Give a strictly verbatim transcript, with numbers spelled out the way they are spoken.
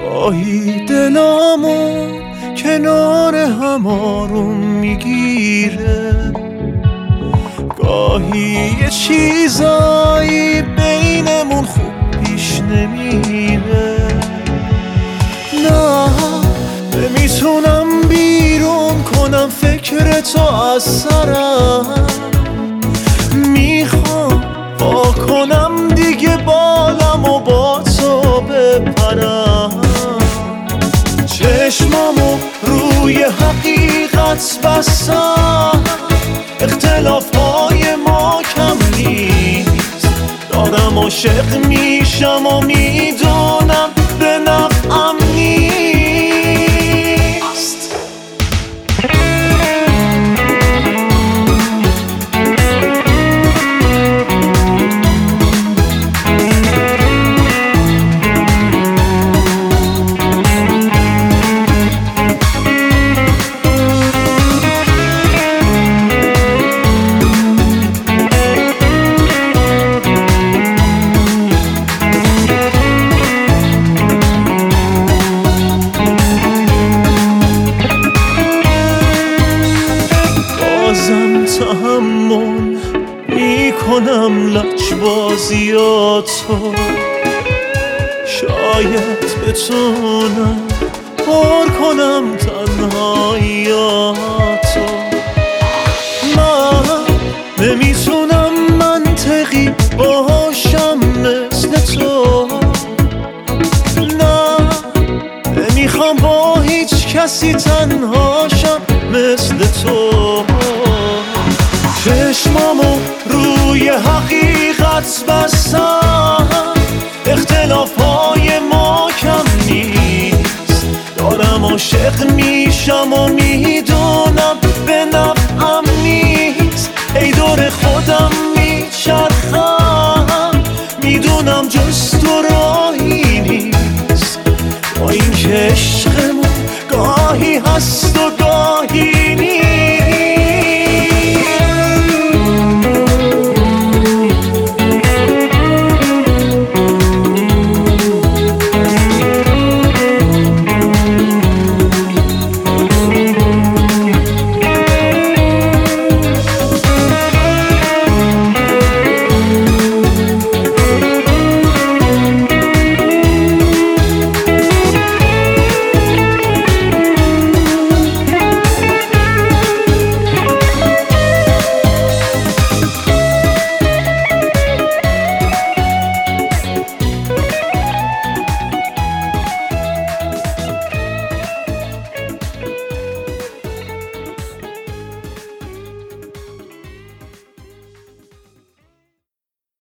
گاهی دلامون کنار هم آروم میگیره، گاهی یه چیزایی بینمون خوب پیش نمیره. نه نمیتونم بیرون کنم فکر تو از سرم، میخوام وا کنم دیگه بالم و با تو بپرم، چشمامو روی حقیقت بستم، اختلاف های ما کم نیست، دارم عاشق میشم و میدونم به نفعم نیست. بازم تحمل میکنم لجبازیاتو، شاید بتونم پر کنم تنهاییاتو. من نمیتونم منطقی باشم مثل تو، نه نمیخوام با هیچ کسی تنهاشم مثل تو، چشمامو روی حقیقت بستم، اختلاف های ما کم نیست، دارم عاشق میشم و می